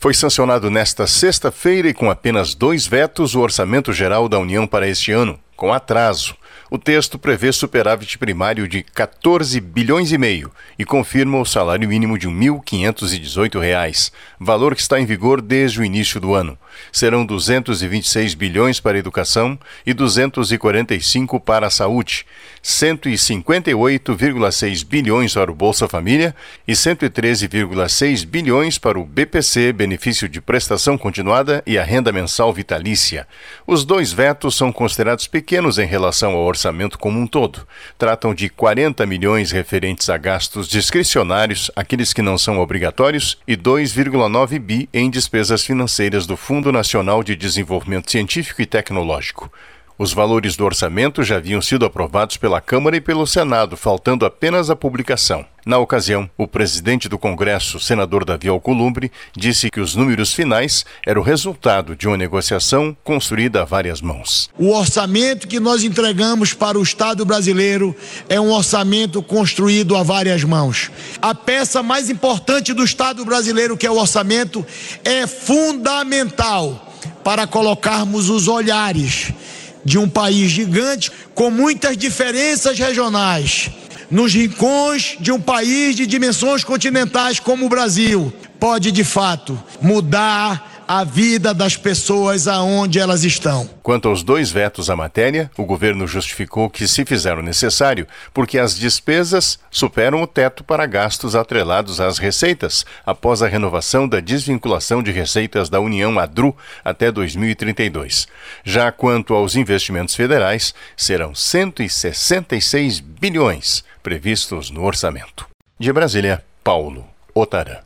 Foi sancionado nesta sexta-feira e com apenas 2 vetos o Orçamento Geral da União para este ano, com atraso. O texto prevê superávit primário de 14 bilhões e meio e confirma o salário mínimo de R$ 1.518, valor que está em vigor desde o início do ano. Serão 226 bilhões para a educação e 245 para a saúde, 158,6 bilhões para o Bolsa Família e 113,6 bilhões para o BPC, benefício de prestação continuada, e a renda mensal vitalícia. Os 2 vetos são considerados pequenos em relação ao orçamento como um todo. Tratam de 40 milhões referentes a gastos discricionários, aqueles que não são obrigatórios, e 2,9 bi em despesas financeiras do Fundo Nacional de Desenvolvimento Científico e Tecnológico. Os valores do orçamento já haviam sido aprovados pela Câmara e pelo Senado, faltando apenas a publicação. Na ocasião, o presidente do Congresso, senador Davi Alcolumbre, disse que os números finais eram o resultado de uma negociação construída a várias mãos. O orçamento que nós entregamos para o Estado brasileiro é um orçamento construído a várias mãos. A peça mais importante do Estado brasileiro, que é o orçamento, é fundamental para colocarmos os olhares de um país gigante com muitas diferenças regionais, nos rincões de um país de dimensões continentais como o Brasil, pode de fato mudar a vida das pessoas aonde elas estão. Quanto aos 2 vetos à matéria, o governo justificou que se fizeram necessário porque as despesas superam o teto para gastos atrelados às receitas, após a renovação da desvinculação de receitas da União ADRU até 2032. Já quanto aos investimentos federais, serão 166 bilhões previstos no orçamento. De Brasília, Paulo Otarã.